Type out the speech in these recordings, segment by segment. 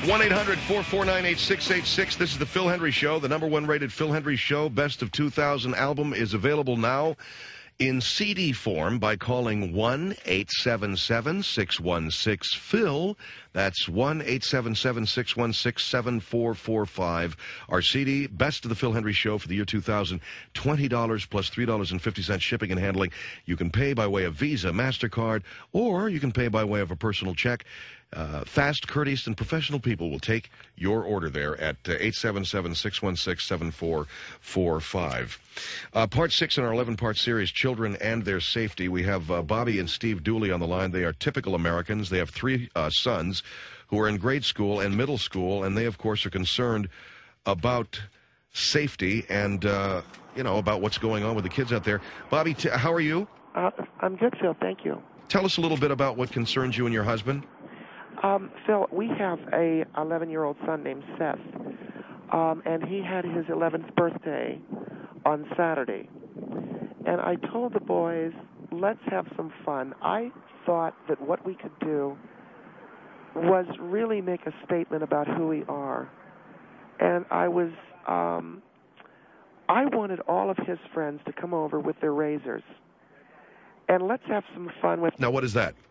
1-800-449-8686. This is the Phil Hendry Show. The number one rated Phil Hendry Show Best of 2000 album is available now in CD form by calling 1-877-616-PHIL. That's 1-877-616-7445. Our CD, Best of the Phil Hendry Show for the year 2000, $20 plus $3.50 shipping and handling. You can pay by way of Visa, MasterCard, or you can pay by way of a personal check. Fast, courteous, and professional people will take your order there at 877-616-7445. Part 6 in our 11-part series, Children and Their Safety. We have Bobby and Steve Dooley on the line. They are typical Americans. They have 3 sons who are in grade school and middle school, and they, of course, are concerned about safety and, about what's going on with the kids out there. Bobby, how are you? I'm good, Phil. Thank you. Tell us a little bit about what concerns you and your husband. Phil, we have a 11-year-old son named Seth, and he had his 11th birthday on Saturday. And I told the boys, let's have some fun. I thought that what we could do was really make a statement about who we are. And I wanted all of his friends to come over with their razors. And let's have some fun with... Now, what is that?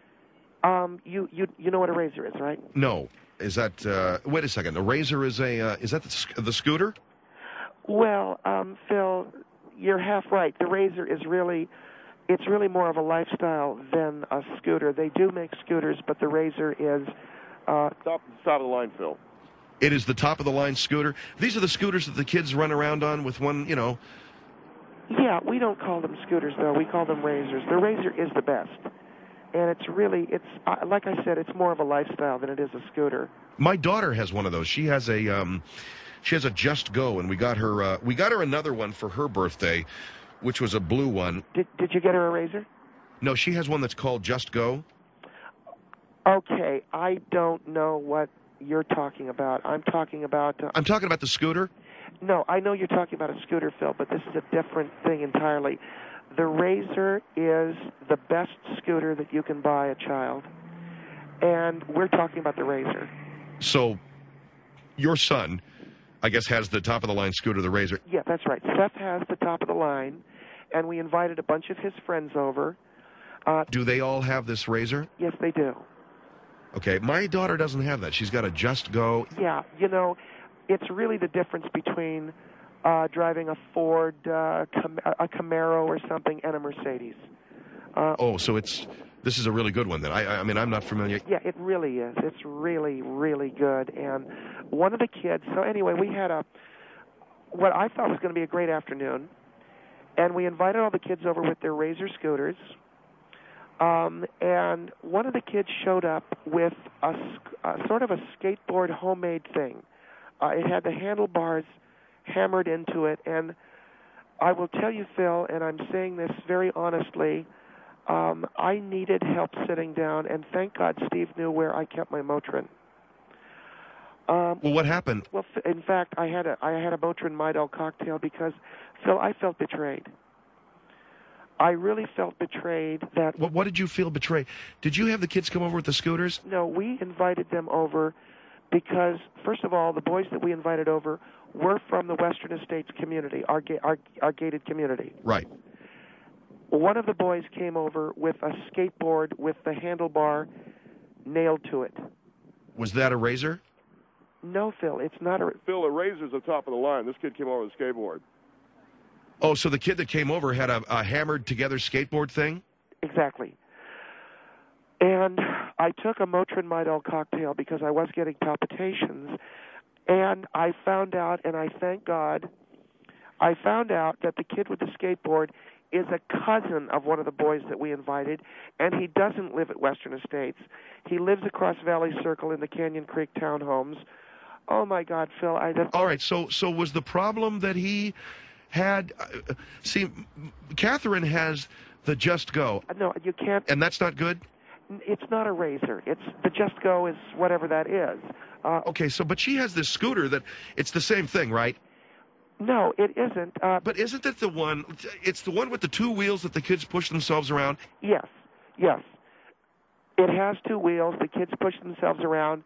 You know what a razor is, right? No. Is that, wait a second, a razor is is that the scooter? Well, Phil, you're half right. The razor is it's really more of a lifestyle than a scooter. They do make scooters, but the razor is... top of the line, Phil. It is the top-of-the-line scooter? These are the scooters that the kids run around on with one, Yeah, we don't call them scooters, though. We call them razors. The razor is the best. And it's like I said, it's more of a lifestyle than it is a scooter. My daughter has one of those. She has a Just Go, and we got her another one for her birthday, which was a blue one. Did you get her a razor? No, she has one that's called Just Go. Okay, I don't know what you're talking about. I'm talking about the scooter? No, I know you're talking about a scooter, Phil, but this is a different thing entirely. The razor is the best scooter that you can buy a child, and we're talking about the razor. So, your son, I guess, has the top-of-the-line scooter, the razor. Yeah, that's right. Seth has the top-of-the-line, and we invited a bunch of his friends over. Do they all have this razor? Yes, they do. Okay, my daughter doesn't have that. She's got a Just Go. Yeah, it's really the difference between... driving a Ford, a Camaro or something, and a Mercedes. So this is a really good one then. I mean, I'm not familiar. Yeah, it really is. It's really, really good. And one of the kids, so anyway, we had what I thought was going to be a great afternoon, and we invited all the kids over with their Razor scooters, and one of the kids showed up with a sort of a skateboard homemade thing. It had the handlebars hammered into it, and I will tell you, Phil, and I'm saying this very honestly, I needed help sitting down, and thank God Steve knew where I kept my Motrin. Well, what happened? Well, in fact, I had a Motrin Midol cocktail because, Phil, I felt betrayed. I really felt betrayed that... What did you feel betrayed? Did you have the kids come over with the scooters? No, we invited them over because, first of all, the boys that we invited over were from the Western Estates community, our gated community. Right. One of the boys came over with a skateboard with the handlebar nailed to it. Was that a razor? No, Phil, it's not a... Phil, a razor's the top of the line. This kid came over with a skateboard. Oh, so the kid that came over had a hammered-together skateboard thing? Exactly. And I took a Motrin Midol cocktail because I was getting palpitations, and I found out, and I thank God, I found out that the kid with the skateboard is a cousin of one of the boys that we invited, and he doesn't live at Western Estates. He lives across Valley Circle in the Canyon Creek townhomes. Oh, my God, Phil. All right, so was the problem that he had... see, Catherine has the Just Go. No, you can't... And that's not good? It's not a razor. It's the Just Go is whatever that is. Okay, but she has this scooter that... It's the same thing, right? No, it isn't. But isn't it the one... It's the one with the two wheels that the kids push themselves around? Yes. It has two wheels. The kids push themselves around.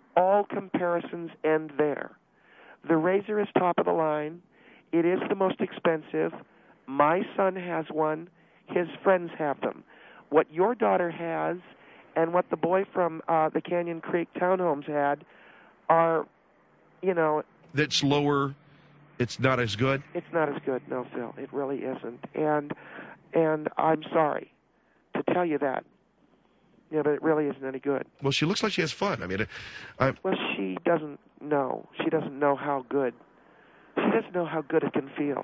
all comparisons end there. The Razor is top of the line. It is the most expensive. My son has one. His friends have them. What your daughter has and what the boy from the Canyon Creek townhomes had are, you know... That's lower. It's not as good? It's not as good, no, Phil. It really isn't. And I'm sorry to tell you that. Yeah, but it really isn't any good. Well, she looks like she has fun. I mean, well, she doesn't know. She doesn't know how good. She doesn't know how good it can feel.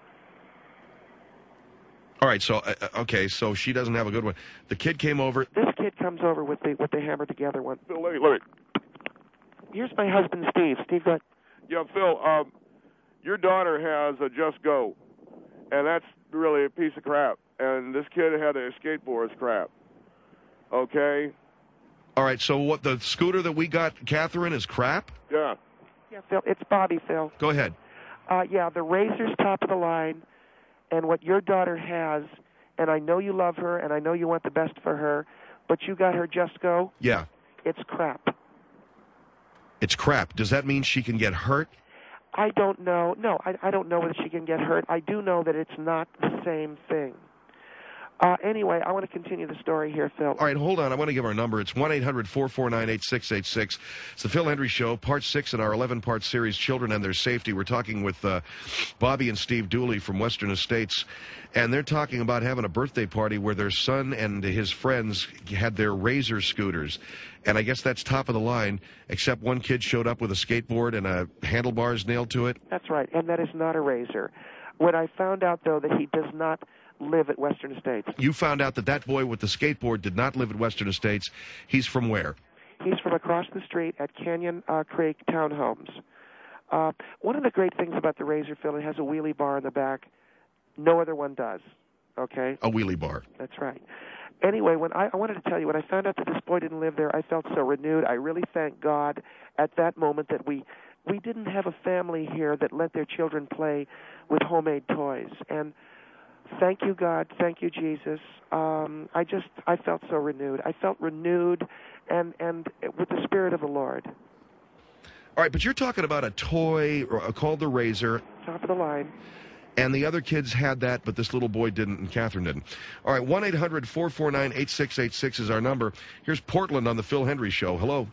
All right, so okay, so she doesn't have a good one. The kid came over. This kid comes over with the hammer together one. Phil, let me. Here's my husband, Steve. Steve, go ahead. Yeah, Phil. Your daughter has a Just Go, and that's really a piece of crap. And this kid had a skateboard. It's crap. Okay. All right, so what, the scooter that we got, Catherine, is crap? Yeah. Yeah, Phil. It's Bobby, Phil. Go ahead. Yeah, the Razor's top of the line, and what your daughter has, and I know you love her, and I know you want the best for her, but you got her Just Go. Yeah. It's crap. It's crap. Does that mean she can get hurt? I don't know. No, I don't know whether she can get hurt. I do know that it's not the same thing. Anyway, I want to continue the story here, Phil. All right, hold on. I want to give our number. It's 1-800-449-8686. It's the Phil Hendrie Show, Part 6 in our 11-part series, Children and Their Safety. We're talking with Bobby and Steve Dooley from Western Estates, and they're talking about having a birthday party where their son and his friends had their Razor scooters. And I guess that's top of the line, except one kid showed up with a skateboard and a handlebars nailed to it. That's right, and that is not a Razor. When I found out, though, that he does not live at Western Estates. You found out that that boy with the skateboard did not live at Western Estates. He's from where? He's from across the street at Canyon Creek Townhomes. One of the great things about the Razor, Phil, it has a wheelie bar in the back. No other one does. Okay? A wheelie bar. That's right. Anyway, when I wanted to tell you, when I found out that this boy didn't live there, I felt so renewed. I really thank God at that moment that we didn't have a family here that let their children play with homemade toys. And thank you, God. Thank you, Jesus. I felt so renewed. I felt renewed and with the Spirit of the Lord. All right, but you're talking about a toy called the Razor. Top of the line. And the other kids had that, but this little boy didn't, and Catherine didn't. All right, 1-800-449-8686 is our number. Here's Portland on the Phil Hendrie Show. Hello.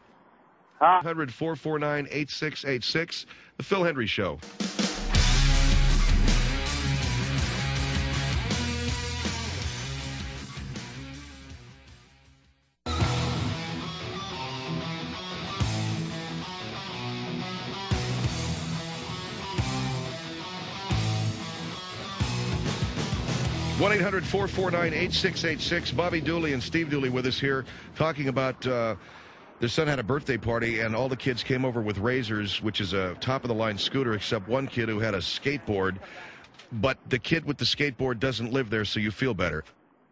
1-800-449-8686, the Phil Hendrie Show. One 1-800-449-8686. Bobby Dooley and Steve Dooley with us here talking about their son had a birthday party, and all the kids came over with Razors, which is a top-of-the-line scooter, except one kid who had a skateboard. But the kid with the skateboard doesn't live there, so you feel better.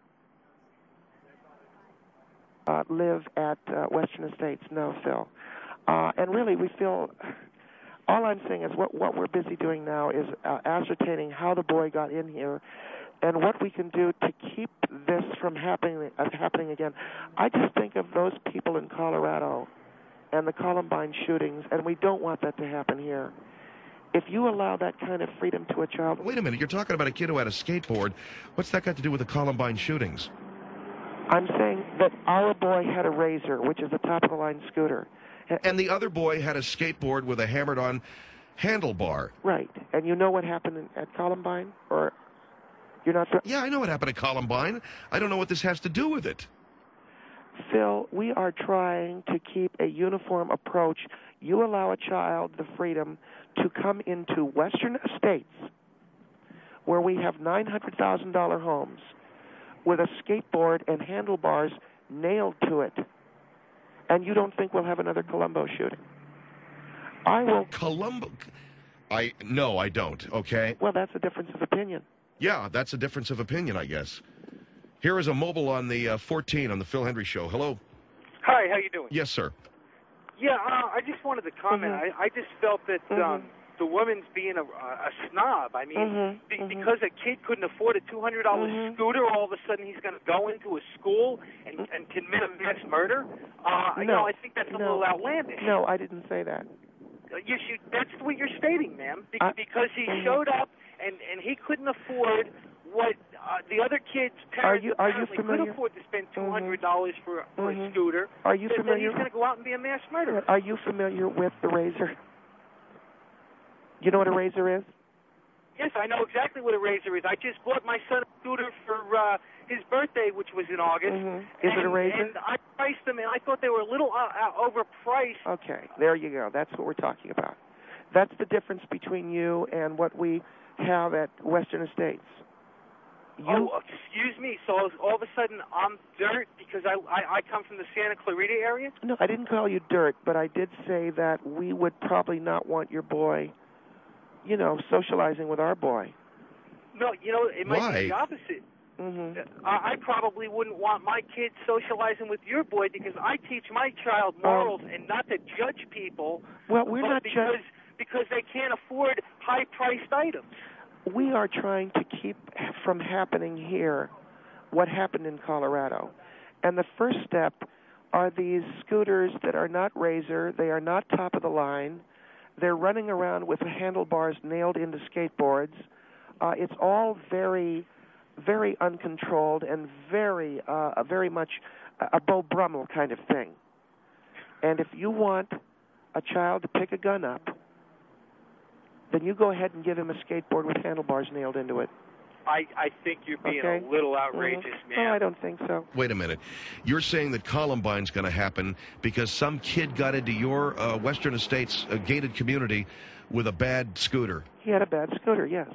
Live at Western Estates, no, Phil. And really, we feel... All I'm saying is what we're busy doing now is ascertaining how the boy got in here and what we can do to keep this from happening again. I just think of those people in Colorado and the Columbine shootings, and we don't want that to happen here. If you allow that kind of freedom to a child... Wait a minute, you're talking about a kid who had a skateboard. What's that got to do with the Columbine shootings? I'm saying that our boy had a Razor, which is a top-of-the-line scooter. And the other boy had a skateboard with a hammered-on handlebar. Right. And you know what happened at Columbine? Or you're not... Yeah, I know what happened at Columbine. I don't know what this has to do with it. Phil, we are trying to keep a uniform approach. You allow a child the freedom to come into Western Estates, where we have $900,000 homes, with a skateboard and handlebars nailed to it. And you don't think we'll have another Colombo shooting? I will... Colombo? No, I don't, okay? Well, that's a difference of opinion. Yeah, that's a difference of opinion, I guess. Here is a mobile on the 14 on the Phil Hendrie Show. Hello? Hi, how you doing? Yes, sir. Yeah, I just wanted to comment. Mm-hmm. I just felt that the woman's being a snob. I mean, because a kid couldn't afford a $200 scooter, all of a sudden he's going to go into a school and commit a mass murder. You know, I think that's a little outlandish. No, I didn't say that. Yes, that's what you're stating, ma'am. Because he showed up and he couldn't afford what the other kids' parents could afford to spend $200 for a scooter. Are you familiar? Then he's going to go out and be a mass murderer. Are you familiar with the Razor? You know what a Razor is? Yes, I know exactly what a Razor is. I just bought my son a scooter for his birthday, which was in August. Is it a Razor? And I priced them, and I thought they were a little overpriced. Okay, there you go. That's what we're talking about. That's the difference between you and what we have at Western Estates. Excuse me. So all of a sudden I'm dirt because I come from the Santa Clarita area? No, I didn't call you dirt, but I did say that we would probably not want your boy, you know, socializing with our boy. No, you know, it might be the opposite. I probably wouldn't want my kids socializing with your boy because I teach my child morals and not to judge people. Well, we're not because they can't afford high-priced items. We are trying to keep from happening here what happened in Colorado. And the first step are these scooters that are not Razor, they are not top of the line. They're running around with the handlebars nailed into skateboards. It's all very, very uncontrolled and very much a Beau Brummel kind of thing. And if you want a child to pick a gun up, then you go ahead and give him a skateboard with handlebars nailed into it. I think you're being a little outrageous, man. No, I don't think so. Wait a minute. You're saying that Columbine's going to happen because some kid got into your Western Estates gated community with a bad scooter. He had a bad scooter, yes.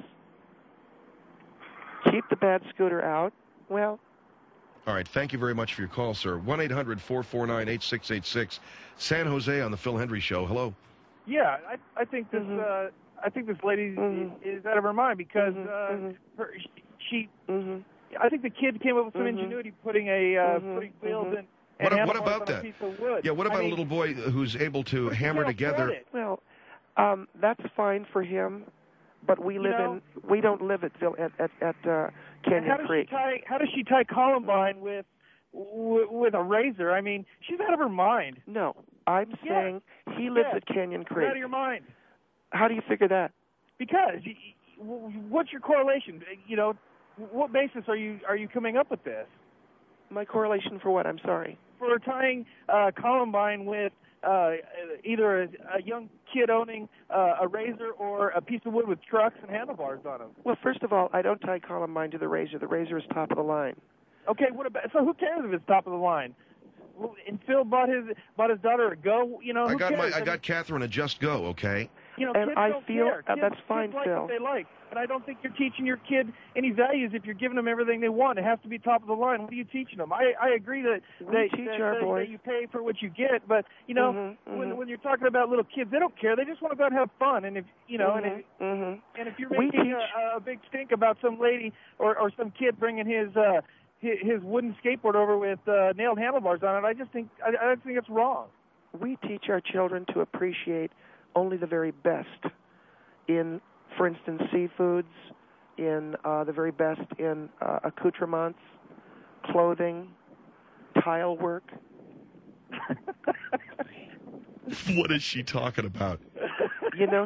Keep the bad scooter out. Well. All right. Thank you very much for your call, sir. 1-800-449-8686. San Jose on the Phil Hendry Show. Hello. Yeah, I think this I think this lady is out of her mind because she I think the kid came up with some ingenuity putting wheels in. What about that? A piece of wood. Yeah, what about a little boy who's able to hammer together? Well, that's fine for him, but we don't live at Canyon Creek. How does she tie Columbine with a Razor? I mean, she's out of her mind. No, I'm saying he lives at Canyon Creek. You're out of your mind. How do you figure that? Because what's your correlation? You know, what basis are you coming up with this? My correlation for what? I'm sorry. For tying Columbine with either a young kid owning a Razor or a piece of wood with trucks and handlebars on them. Well, first of all, I don't tie Columbine to the Razor. The Razor is top of the line. Okay, so who cares if it's top of the line? And Phil bought his daughter a Go. You know, I got Catherine a Just Go. Okay. You know, and kids I don't feel care. that's fine, kids like Phil. what they like, and I don't think you're teaching your kid any values if you're giving them everything they want. It has to be top of the line. What are you teaching them? I agree that you pay for what you get, but you know, when you're talking about little kids, they don't care. They just want to go out and have fun. And if you know, and if you're making a big stink about some lady or some kid bringing his wooden skateboard over with nailed handlebars on it, I think it's wrong. We teach our children to appreciate only the very best in, for instance, seafoods, in the very best in accoutrements, clothing, tile work. What is she talking about? You know.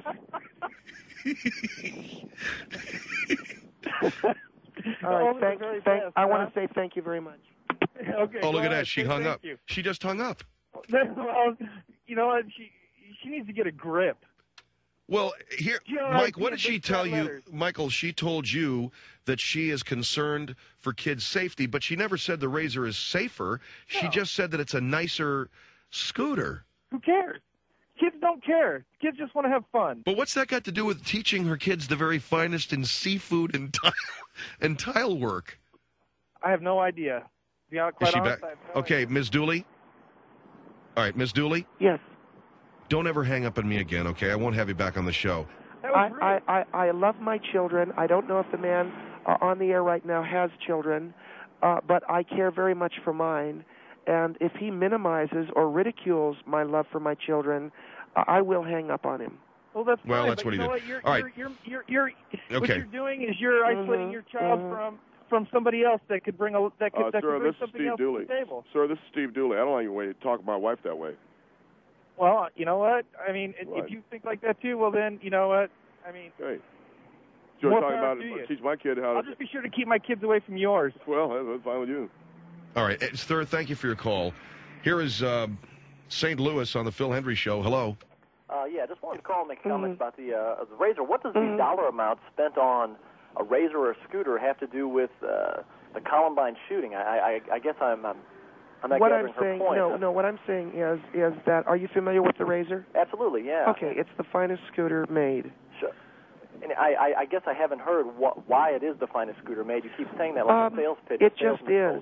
All right, I want to say thank you very much. Okay. Oh, look at that. She hung up. She just hung up. Well, you know what? She needs to get a grip. Well, here, Mike, what did she tell you? Michael, she told you that she is concerned for kids' safety, but she never said the Razor is safer. No. She just said that it's a nicer scooter. Who cares? Kids don't care. Kids just want to have fun. But what's that got to do with teaching her kids the very finest in seafood and tile work? I have no idea. To be quite honest, I have no idea. Ms. Dooley? All right, Ms. Dooley? Yes. Don't ever hang up on me again, okay? I won't have you back on the show. I love my children. I don't know if the man on the air right now has children, but I care very much for mine. And if he minimizes or ridicules my love for my children, I will hang up on him. Well, that's well, fine, that's what he did. All right. What you're doing is you're isolating your child from somebody else that could bring bring something else to the table. Sir, this is Steve Dooley. I don't like the way you talk to my wife that way. Well, you know what? I mean, if you think like that too, well then, you know what? I mean, hey. So you're talking about teach my kid how to... I'll just be sure to keep my kids away from yours. Well, that's fine with you. All right. Sir, thank you for your call. Here is St. Louis on the Phil Hendry Show. Hello. Yeah, just wanted to call and make comments about the Razor. What does the dollar amount spent on a Razor or a scooter have to do with the Columbine shooting? I guess I'm not gathering her point. No, what I'm saying is that, are you familiar with the Razor? Absolutely, yeah. Okay, it's the finest scooter made. Sure. And I guess I haven't heard why it is the finest scooter made. You keep saying that like a sales pitch. It just is.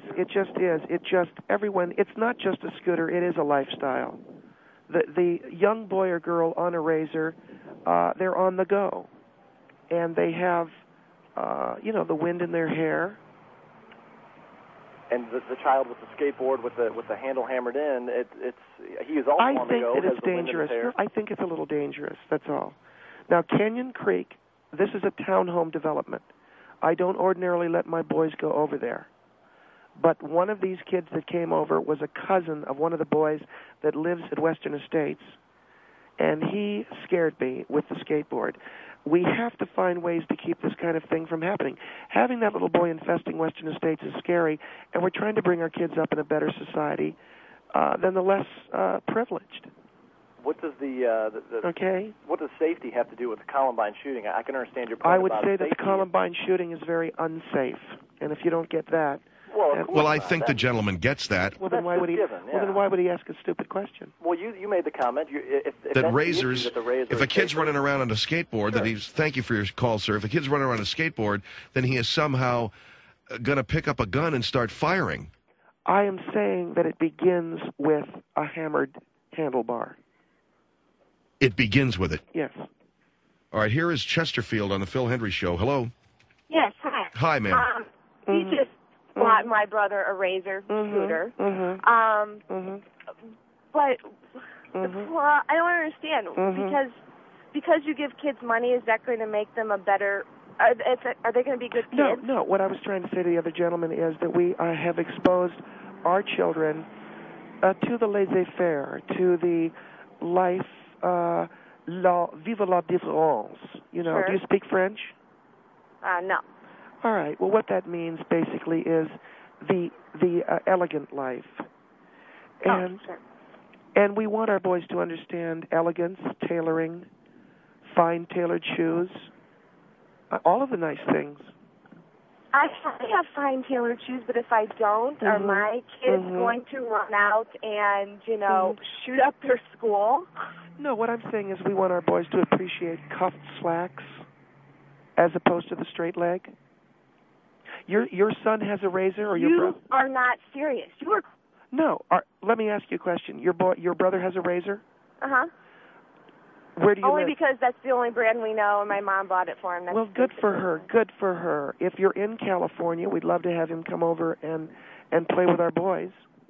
It's not just a scooter, it is a lifestyle. The young boy or girl on a Razor, they're on the go. And they have, the wind in their hair. And the child with the skateboard with the handle hammered in, he is also on the go. I think that it's dangerous. I think it's a little dangerous, that's all. Now, Canyon Creek, this is a townhome development. I don't ordinarily let my boys go over there. But one of these kids that came over was a cousin of one of the boys that lives at Western Estates, and he scared me with the skateboard. We have to find ways to keep this kind of thing from happening. Having that little boy infesting Western Estates is scary, and we're trying to bring our kids up in a better society than the less privileged. What does what does safety have to do with the Columbine shooting? I can understand your point. I would about say safety. that the Columbine shooting is very unsafe, and if you don't get that, well, I think the gentleman gets that. Well, then why would he? Given, yeah. Well, then why would he ask a stupid question? Well, you made the comment that Razors. If a kid's running around on a skateboard, sure. that he's. Thank you for your call, sir. If a kid's running around on a skateboard, then he is somehow going to pick up a gun and start firing. I am saying that it begins with a hammered handlebar. It begins with it. Yes. All right, here is Chesterfield on the Phil Hendry Show. Hello. Yes, hi. Hi, ma'am. He just bought my brother a Razor scooter. But I don't understand because you give kids money, is that going to make them a better? Are they going to be good kids? No. What I was trying to say to the other gentleman is that we have exposed our children to the laissez-faire, to the life. Vive la différence. Sure. Do you speak French? No. All right. Well, what that means basically is the elegant life. And sure. And we want our boys to understand elegance, tailoring, fine tailored shoes, all of the nice things. I have fine tailored shoes, but if I don't, are my kids going to run out and, shoot up their school? No, what I'm saying is we want our boys to appreciate cuffed slacks as opposed to the straight leg. Your son has a Razor, or your brother? You are not serious. You are. No. Let me ask you a question. Your brother has a Razor? Uh-huh. Where do you Only live? because that's the only brand we know, and my mom bought it for him. Well, good for her. Good for her. If you're in California, we'd love to have him come over and play with our boys.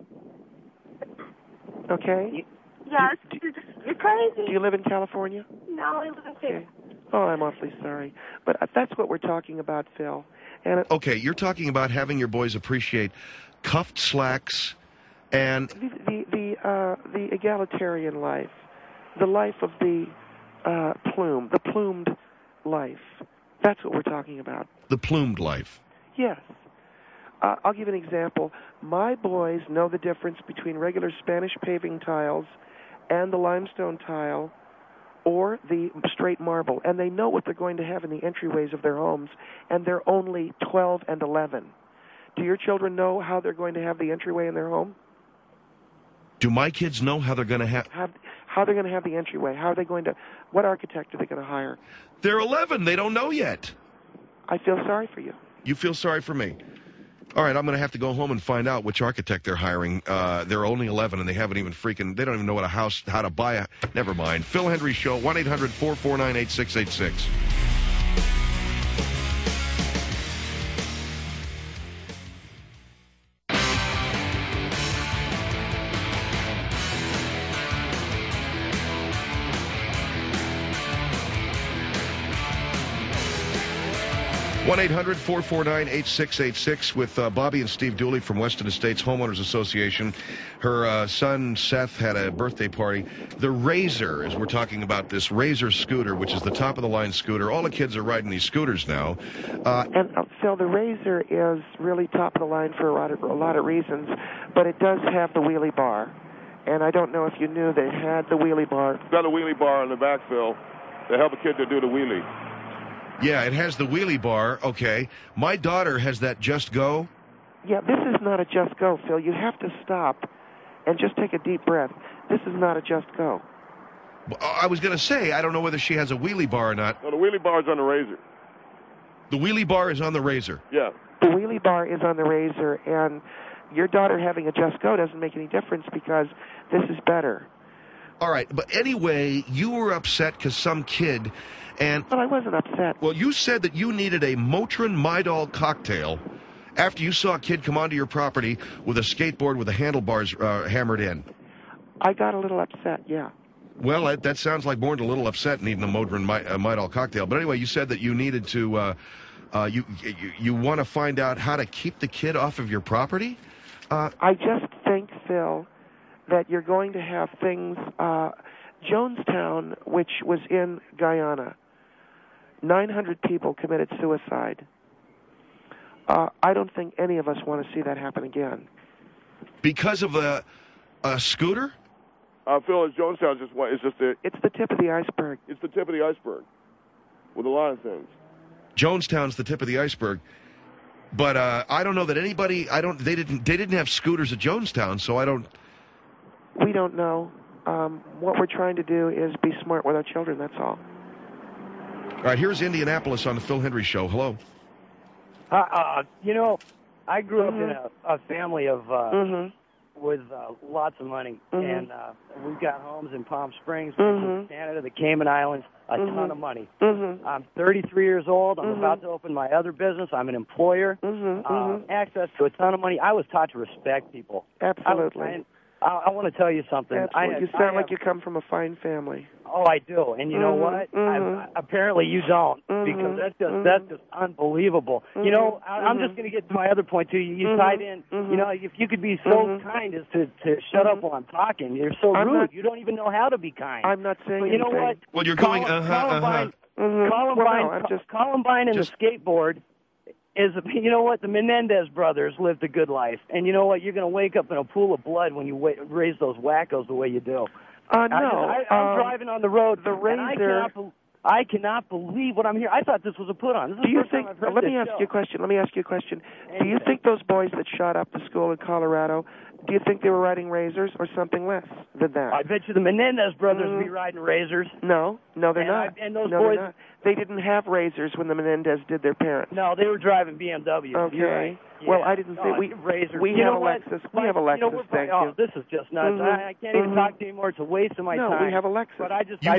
Okay? Yes, you're crazy. Do you live in California? No, I live in Phoenix. Oh, I'm awfully sorry. But that's what we're talking about, Phil. And okay, you're talking about having your boys appreciate cuffed slacks and the egalitarian life, the life of the plumed life. That's what we're talking about. The plumed life. Yes. I'll give an example. My boys know the difference between regular Spanish paving tiles and the limestone tile or the straight marble, and they know what they're going to have in the entryways of their homes, and they're only 12 and 11. Do your children know how they're going to have the entryway in their home? Do my kids know how they're going to have how they're going to have the entryway? How are they going to? What architect are they going to hire? They're 11. They don't know yet. I feel sorry for you. You feel sorry for me. All right, I'm going to have to go home and find out which architect they're hiring. They're only 11, and they haven't even they don't even know how to buy a, never mind. Phil Hendry Show, 1-800-449-8686. 1-800-449-8686 with Bobby and Steve Dooley from Weston Estates Homeowners Association. Her son, Seth, had a birthday party. The Razor, as we're talking about this Razor scooter, which is the top-of-the-line scooter. All the kids are riding these scooters now. And Phil, the Razor is really top-of-the-line for a lot of reasons, but it does have the wheelie bar. And I don't know if you knew they had the wheelie bar. It's got a wheelie bar on the back, Phil, to help a kid to do the wheelie. Yeah, it has the wheelie bar. Okay. My daughter has that Just Go. Yeah, this is not a Just Go, Phil. You have to stop and just take a deep breath. This is not a Just Go. I was going to say, I don't know whether she has a wheelie bar or not. No, the wheelie bar is on the Razor. The wheelie bar is on the Razor. Yeah. The wheelie bar is on the Razor, and your daughter having a Just Go doesn't make any difference because this is better. All right, but anyway, you were upset because some kid, and... Well, I wasn't upset. Well, you said that you needed a Motrin Midol cocktail after you saw a kid come onto your property with a skateboard with the handlebars hammered in. I got a little upset, yeah. Well, that sounds like more than a little upset needing a Motrin Midol cocktail. But anyway, you said that you needed to... you want to find out how to keep the kid off of your property? I just think, Phil, that you're going to have things... Jonestown, which was in Guyana, 900 people committed suicide. I don't think any of us want to see that happen again. Because of a scooter? Phil, Jonestown is just It's the tip of the iceberg. It's the tip of the iceberg with a lot of things. Jonestown's the tip of the iceberg. But I don't know that anybody. They didn't have scooters at Jonestown, so I don't. We don't know. What we're trying to do is be smart with our children. That's all. All right. Here's Indianapolis on the Phil Hendry Show. Hello. You know, I grew up in a family of with lots of money, and we've got homes in Palm Springs, Canada, the Cayman Islands, a ton of money. I'm 33 years old. I'm about to open my other business. I'm an employer. Access to a ton of money. I was taught to respect people. Absolutely. I want to tell you something. You sound like you come from a fine family. Oh, I do. And you know what? Apparently you don't, because that's just unbelievable. You know, I'm just going to get to my other point, too. You tied in, you know, if you could be so kind as to shut up while I'm talking. You're so rude. You don't even know how to be kind. I'm not saying anything. You know what? Well, you're going, Columbine and the skateboard is, you know what, the Menendez brothers lived a good life. And you know what, you're going to wake up in a pool of blood when you raise those wackos the way you do. No. I'm driving on the road. The Razor... I cannot believe what I'm hearing. I thought this was a put-on. This is do you think... Let me ask you a question. Do you think those boys that shot up the school in Colorado, do you think they were riding Razors or something less than that? I bet you the Menendez brothers would be riding Razors. No, they're not. And those boys... They didn't have Razors when the Menendez did their parents. No, they were driving BMWs. Okay. You're right. Yeah. Well, I didn't say we have a Lexus. We have a Lexus. Thank you. This is just nuts. I can't even talk to you anymore. It's a waste of my time. No, we have a Lexus. But I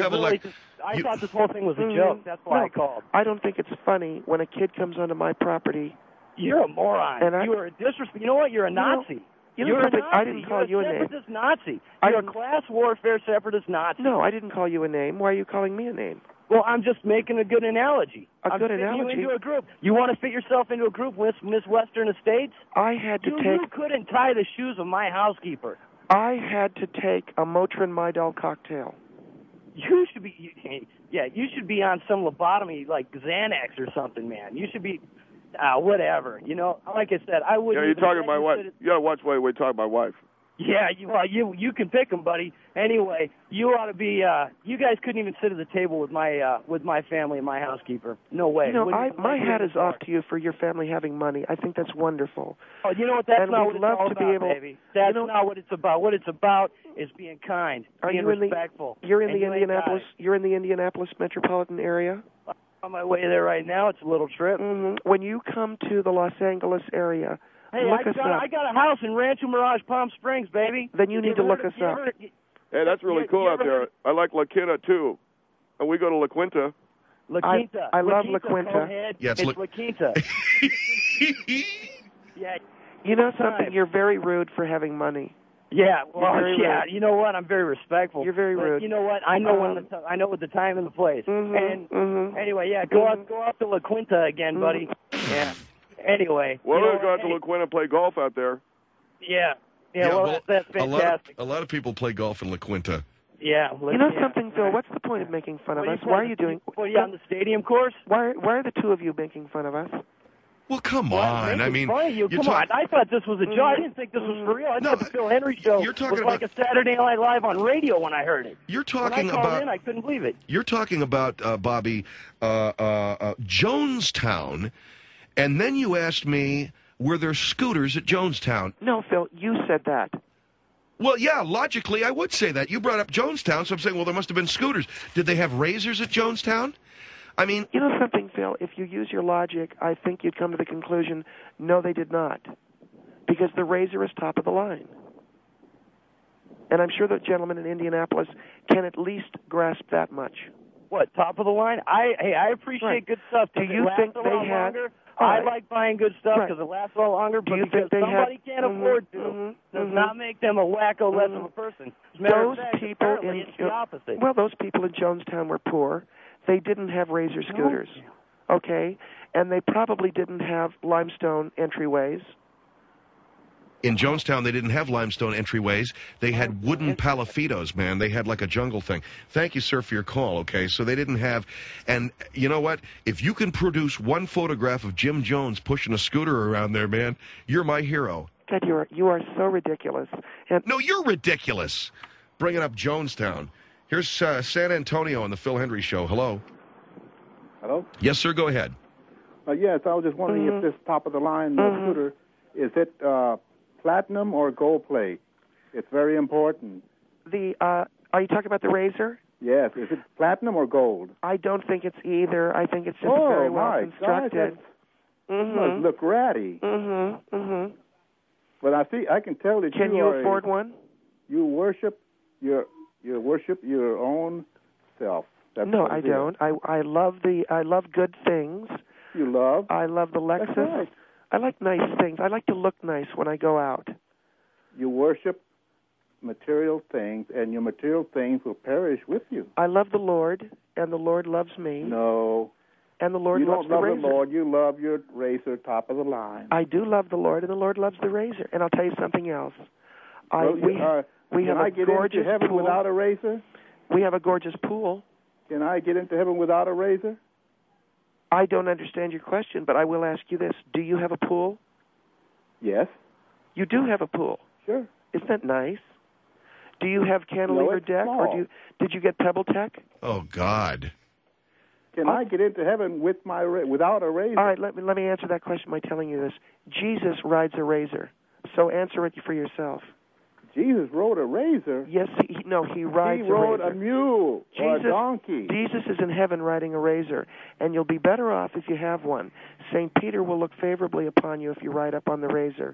thought this whole thing was a joke. That's why I called. I don't think it's funny when a kid comes onto my property. You're a moron. You are a disrespect. You know what? You're a Nazi. You're a Nazi. I didn't call you a name. You're a separatist Nazi. You're a class warfare separatist Nazi. No, I didn't call you a name. Why are you calling me a name? Well, I'm just making a good analogy. Good analogy? You into a group. You want to fit yourself into a group with Miss Western Estates? You couldn't tie the shoes of my housekeeper. I had to take a Motrin Midol cocktail. You should be... you should be on some lobotomy like Xanax or something, man. You should be... whatever. You know, like I said, I wouldn't... Yeah, you're talking to my wife. You got to watch why we talk to my wife. Yeah, you can pick them, buddy. Anyway, you ought to be. You guys couldn't even sit at the table with my family and my housekeeper. No way. You know, my hat is off to you for your family having money. I think that's wonderful. Oh, you know what? That's not what it's all about, baby. That's not what it's about. What it's about is being kind, being respectful. You're in the Indianapolis. You're in the Indianapolis metropolitan area. On my way there right now. It's a little trip. When you come to the Los Angeles area. Hey, I got a house in Rancho Mirage, Palm Springs, baby. Then you need to look us up. Hey, that's really cool out there. I like La Quinta, too. And we go to La Quinta. La Quinta. I love La Quinta. Yeah, it's La Quinta. Yeah. You know something? You're very rude for having money. Yeah, well, yeah. You know what? I'm very respectful. You're very rude. You know what? I know I know what the time and the place. Anyway, yeah, go out to La Quinta again, buddy. Yeah. Anyway. Well, let's go out to La Quinta and play golf out there. Yeah. Yeah. Well, that's fantastic. A lot of people play golf in La Quinta. Yeah. You know something, Phil? What's the point of making fun of us? Why are you doing? Well, on the stadium course. Why are the two of you making fun of us? Well, come on. I mean, come on. I thought this was a joke. I didn't think this was for real. I thought the Phil Henry show was like a Saturday Night Live on radio when I heard it. You're talking when I called in, I couldn't believe it. You're talking about, Bobby, Jonestown, and then you asked me, were there scooters at Jonestown? No, Phil, you said that. Well, yeah, logically, I would say that. You brought up Jonestown, so I'm saying, well, there must have been scooters. Did they have razors at Jonestown? I mean... You know something, Phil? If you use your logic, I think you'd come to the conclusion, no, they did not. Because the razor is top of the line. And I'm sure the gentleman in Indianapolis can at least grasp that much. What, top of the line? I appreciate good stuff. Do you think they had... I like buying good stuff because it lasts a lot longer, but because somebody can't afford to does not make them a wacko less of a person. Those people it's the opposite. Well, those people in Jonestown were poor. They didn't have razor scooters, okay? And they probably didn't have limestone entryways. In Jonestown, they didn't have limestone entryways. They had wooden palafitos, man. They had like a jungle thing. Thank you, sir, for your call, okay? So they didn't have... And you know what? If you can produce one photograph of Jim Jones pushing a scooter around there, man, you're my hero. God, you are so ridiculous. No, you're ridiculous. Bringing up Jonestown. Here's San Antonio on the Phil Henry Show. Hello. Hello? Yes, sir, go ahead. Yes, I was just wondering if this top-of-the-line scooter, is it... platinum or gold plate? It's very important. Are you talking about the razor? Yes. Is it platinum or gold? I don't think it's either. I think it's just very well constructed. Must look ratty. But I can tell that Can you afford one? You worship your own self. That's no, I don't. I love good things. You love? I love the Lexus. That's right. I like nice things. I like to look nice when I go out. You worship material things, and your material things will perish with you. I love the Lord, and the Lord loves me. No. And the Lord loves the razor. You don't love the Lord. You love your razor, top of the line. I do love the Lord, and the Lord loves the razor. And I'll tell you something else. We have a gorgeous into heaven pool. Without a razor? We have a gorgeous pool. Can I get into heaven without a razor? I don't understand your question, but I will ask you this. Do you have a pool? Yes. You do have a pool? Sure. Isn't that nice? Do you have cantilever deck, small. or did you get Pebble Tech? Oh, God. Can I get into heaven without a razor? All right, let me answer that question by telling you this. Jesus rides a razor, so answer it for yourself. Jesus rode a razor? Yes, he rides a razor. He rode a mule or a donkey. Jesus is in heaven riding a razor, and you'll be better off if you have one. St. Peter will look favorably upon you if you ride up on the razor.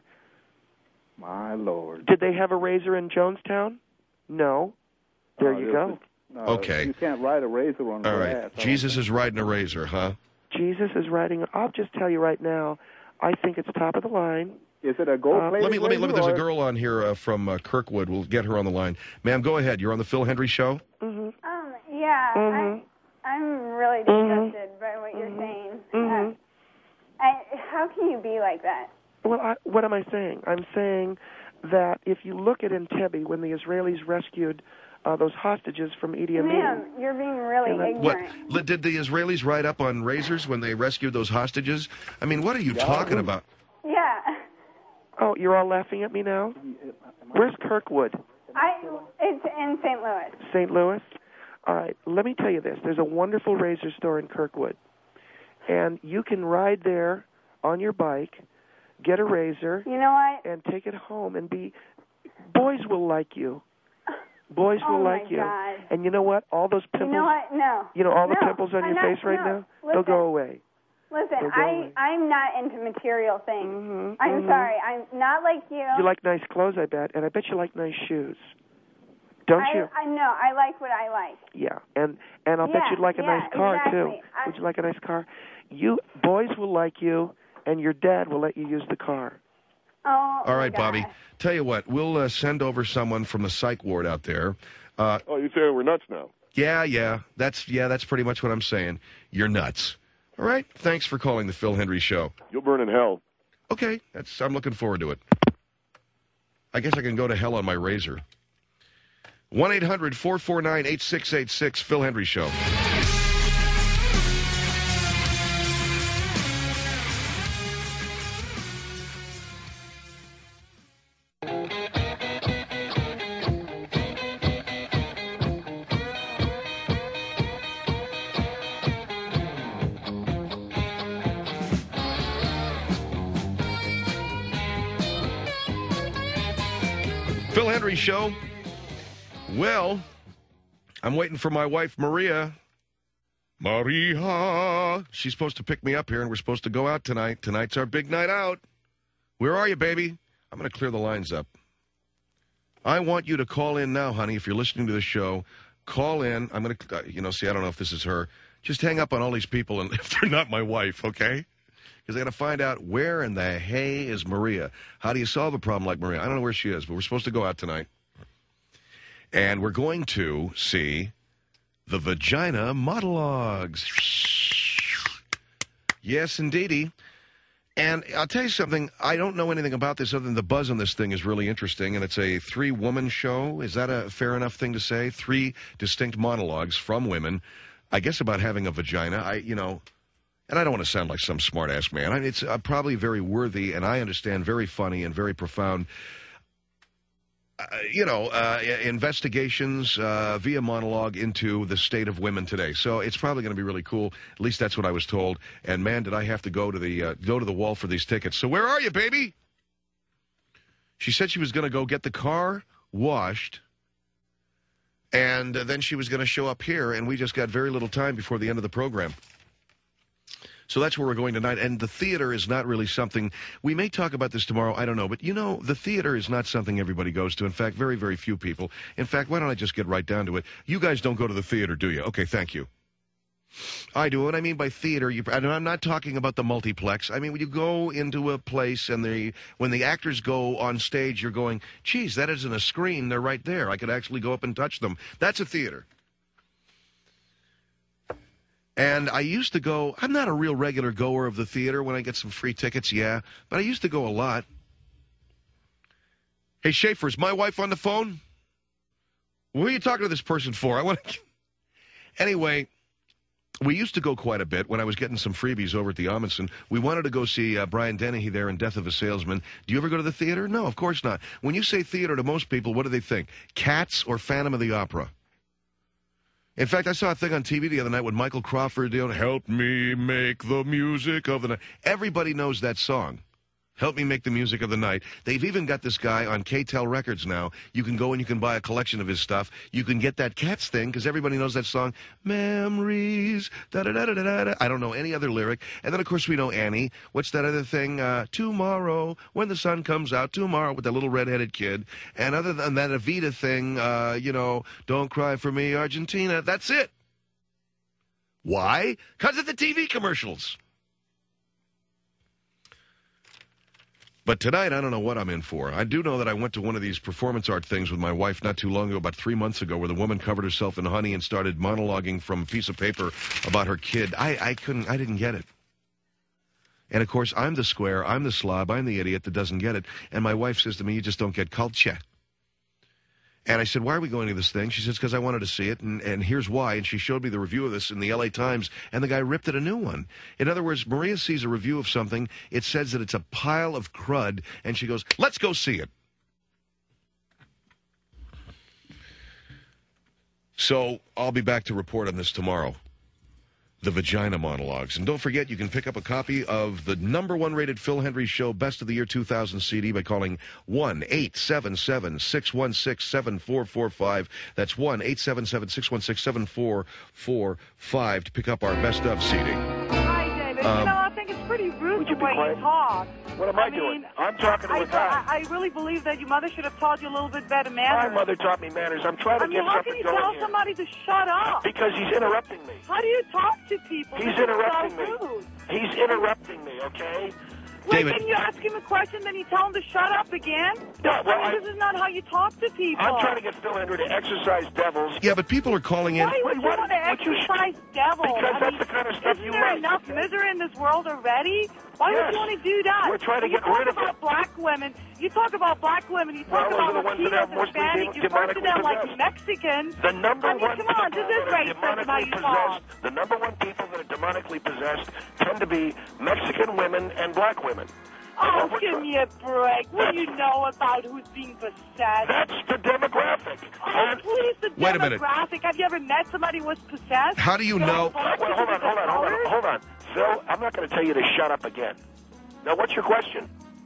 My Lord. Did they have a razor in Jonestown? No. There you go. Okay. You can't ride a razor on grass. All right. Jesus is riding a razor, huh? Jesus is riding... I'll just tell you right now, I think it's top of the line. Is it a gold-plated razor? Let me. There's a girl on here from Kirkwood. We'll get her on the line. Ma'am, go ahead. You're on the Phil Henry Show? Yeah. I'm really disgusted by what you're saying. How can you be like that? Well, what am I saying? I'm saying that if you look at Entebbe, when the Israelis rescued those hostages from Idi Amin... Ma'am, you're being really ignorant. What? Did the Israelis ride up on razors when they rescued those hostages? I mean, what are you talking about? Yeah. Oh, you're all laughing at me now? Where's Kirkwood? It's in St. Louis. St. Louis? All right, let me tell you this. There's a wonderful razor store in Kirkwood, and you can ride there on your bike, get a razor, you know what? and take it home and be... Boys will like you. Boys will like you. God. And you know what? All those pimples... You know what? No. You know all the pimples on your face right now? Listen. They'll go away. Listen, I'm not into material things. I'm sorry. I'm not like you. You like nice clothes, I bet, and I bet you like nice shoes. Don't you? I know. I like what I like. Yeah, and I'll bet you'd like a nice car, too. Would you like a nice car? Boys will like you, and your dad will let you use the car. Oh, all right, Bobby. Tell you what, we'll send over someone from the psych ward out there. You say we're nuts now? Yeah. That's pretty much what I'm saying. You're nuts. All right. Thanks for calling the Phil Hendrie Show. You'll burn in hell. Okay. I'm looking forward to it. I guess I can go to hell on my razor. 1-800-449-8686, Phil Hendrie Show. Phil Hendrie Show. Well, I'm waiting for my wife, Maria. Maria. She's supposed to pick me up here, and we're supposed to go out tonight. Tonight's our big night out. Where are you, baby? I'm going to clear the lines up. I want you to call in now, honey, if you're listening to the show. Call in. I'm going to, see, I don't know if this is her. Just hang up on all these people, and if they're not my wife, okay? Because I got to find out where in the hay is Maria. How do you solve a problem like Maria? I don't know where she is, but we're supposed to go out tonight. And we're going to see the Vagina Monologues. Yes, indeedy. And I'll tell you something. I don't know anything about this other than the buzz on this thing is really interesting. And it's a 3-woman show. Is that a fair enough thing to say? 3 distinct monologues from women, I guess, about having a vagina. And I don't want to sound like some smart-ass man. I mean, it's probably very worthy, and I understand, very funny and very profound, investigations via monologue into the state of women today. So it's probably going to be really cool. At least that's what I was told. And, man, did I have to go to the wall for these tickets. So where are you, baby? She said she was going to go get the car washed, and then she was going to show up here, and we just got very little time before the end of the program. So that's where we're going tonight. And the theater is not really something, we may talk about this tomorrow, I don't know. But, the theater is not something everybody goes to. In fact, very, very few people. In fact, why don't I just get right down to it? You guys don't go to the theater, do you? Okay, thank you. I do. What I mean by theater, and I'm not talking about the multiplex. I mean, when you go into a place and when the actors go on stage, you're going, geez, that isn't a screen. They're right there. I could actually go up and touch them. That's a theater. And I used to go, I'm not a real regular goer of the theater when I get some free tickets, yeah, but I used to go a lot. Hey, Schaefer, is my wife on the phone? What are you talking to this person for? Anyway, we used to go quite a bit when I was getting some freebies over at the Amundsen. We wanted to go see Brian Dennehy there in Death of a Salesman. Do you ever go to the theater? No, of course not. When you say theater to most people, what do they think? Cats or Phantom of the Opera? In fact, I saw a thing on TV the other night with Michael Crawford doing, "Help me make the music of the night." Everybody knows that song. Help me make the music of the night. They've even got this guy on K-Tel Records now. You can go and you can buy a collection of his stuff. You can get that Cats thing because everybody knows that song, Memories, da-da-da-da-da-da. I don't know any other lyric. And then, of course, we know Annie. What's that other thing? Tomorrow, when the sun comes out, tomorrow, with that little redheaded kid. And other than that Evita thing, Don't Cry for Me, Argentina. That's it. Why? Because of the TV commercials. But tonight, I don't know what I'm in for. I do know that I went to one of these performance art things with my wife not too long ago, about 3 months ago, where the woman covered herself in honey and started monologuing from a piece of paper about her kid. I didn't get it. And, of course, I'm the square, I'm the slob, I'm the idiot that doesn't get it. And my wife says to me, "You just don't get culture." And I said, "Why are we going to this thing?" She says, "Because I wanted to see it, and here's why." And she showed me the review of this in the L.A. Times, and the guy ripped it a new one. In other words, Maria sees a review of something. It says that it's a pile of crud, and she goes, "Let's go see it." So I'll be back to report on this tomorrow. The Vagina Monologues. And don't forget, you can pick up a copy of the #1 rated Phil Hendrie Show Best of the Year 2000 CD by calling 1-877-616-7445. That's 1-877-616-7445 to pick up our Best of CD. Hi, David. I think it's pretty rude the way you talk. What am I doing? I'm talking to a guy. I really believe that your mother should have taught you a little bit better manners. My mother taught me manners. I'm trying to get how something can you going tell here. somebody to shut up? Because he's interrupting me. How do you talk to people? He's interrupting me. Rude. He's interrupting me, okay? David. Can you ask him a question, then you tell him to shut up again? No, well, this is not how you talk to people. I'm trying to get Phil Hendry to exercise devils. Yeah, but people are calling in. Why would you want to exercise devils? Because that's the kind of stuff you like. Isn't there enough misery in this world already? Why would you want to do that? We're trying to get rid of it. You talk about black women. You talk about black women. You talk about Latinos, Hispanic. You refer to them like Mexicans. The number one come on, this is racist how you talk. The number one people that are demonically possessed tend to be Mexican women and black women. Oh, give me a break. What do you know about who's being possessed? That's the demographic. Oh, please, the Wait a minute. demographic. Have you ever met somebody who was possessed? How do you know? Well, hold on. Phil, I'm not going to tell you to shut up again. Now, what's your question?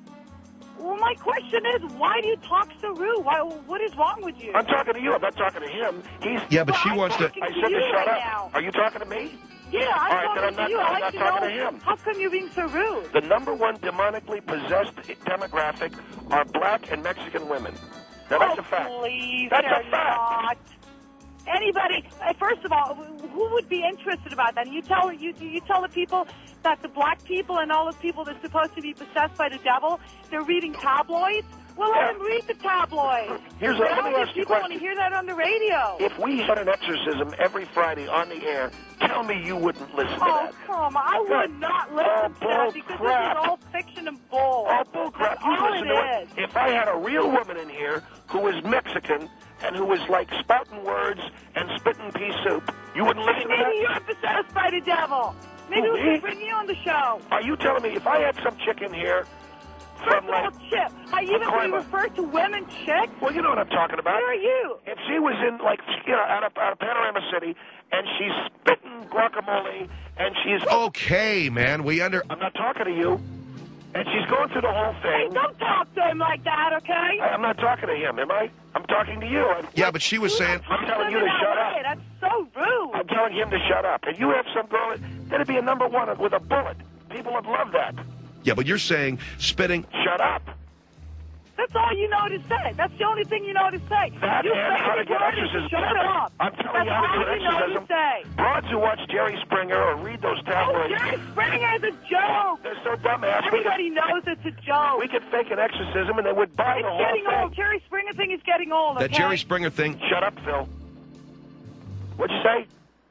Well, my question is, why do you talk so rude? What is wrong with you? I'm talking to you. I'm not talking to him. Yeah, but she wants to... I said to shut up. Are you talking to me? Yeah, I'm talking to you. I'm I'd not like to talking know, to him. how come you're being so rude? The number one demonically possessed demographic are black and Mexican women. Now, that's a fact. Please, that's they're a fact. not. Anybody, first of all, who would be interested about that? You tell the people that the black people and all the people that's supposed to be possessed by the devil, they're reading tabloids? Well, let them read the tabloids. Let me ask you a people want to question. hear that on the radio. If we had an exorcism every Friday on the air, tell me you wouldn't listen to that. Oh, come on. I would not listen to that because this is all fiction and bull. Oh, bull crap. That's all it is. If I had a real woman in here who was Mexican and who was like spouting words and spitting pea soup, you wouldn't listen to that? Maybe you're possessed by the devil. Maybe we can bring you on the show. Are you telling me if I had some chick in here from like... Chip. We refer to women chicks? Well, you know what I'm talking about. Where are you? If she was in, like, out of Panorama City, and she's spitting guacamole, and she's... Okay, man, I'm not talking to you. And she's going through the whole thing. Hey, don't talk to him like that, okay? I'm not talking to him, am I? I'm talking to you. Yeah, but she was saying... I'm telling you to shut up. That's so rude. I'm telling him to shut up. And you have some girl... That'd be a number one with a bullet. People would love that. Yeah, but you're saying spitting... Shut up. That's all you know to say. That's the only thing you know to say. That you and how to get exorcism. Shut up. I'm telling you how to get exorcism. Broads who watch Jerry Springer or read those tabloids. Oh, Jerry Springer is a joke. They're so dumbass. Everybody knows it's a joke. We could fake an exorcism and they would buy the whole thing. It's getting old. Jerry Springer thing is getting old, okay? That Jerry Springer thing... Shut up, Phil. What'd you say?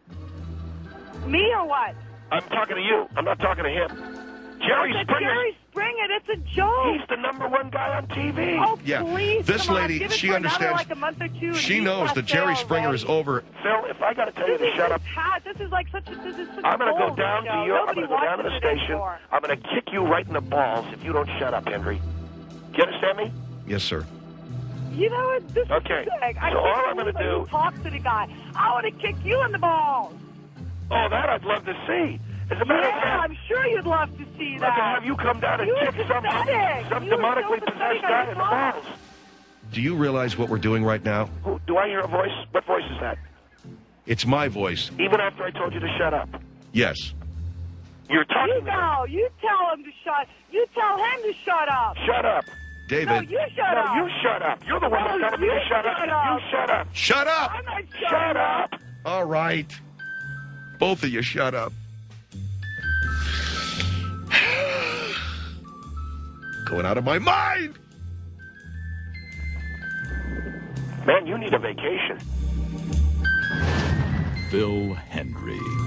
Me or what? I'm talking to you. I'm not talking to him. Jerry Springer, it's a joke. He's the number one guy on TV. Oh, yeah. Please, this lady, she understands. Like a month or two, she knows that Jerry Springer is over. Phil, if I got to tell you to shut up, this is like such a. I'm going to go down to you. I'm going to go down to the station. I'm going to kick you right in the balls if you don't shut up, Henry. Do you understand me? Yes, sir. You know what? This is sick. So all I'm going to do. Talk to the guy. I want to kick you in the balls. Oh, that I'd love to see. As a matter of fact, I'm sure you'd love to see that. I'd have you come down and kick some demonically possessed guy in the balls. Do you realize what we're doing right now? Do I hear a voice? What voice is that? It's my voice. Even after I told you to shut up? Yes. You're talking to me. You tell him to shut. You tell him to shut up. Shut up. David. No, you shut up. No, you shut up. You're the one that's telling me to shut up. You shut up. Shut up. I'm not shut up. All right. Both of you shut up. Going out of my mind. Man, you need a vacation. Phil Hendry.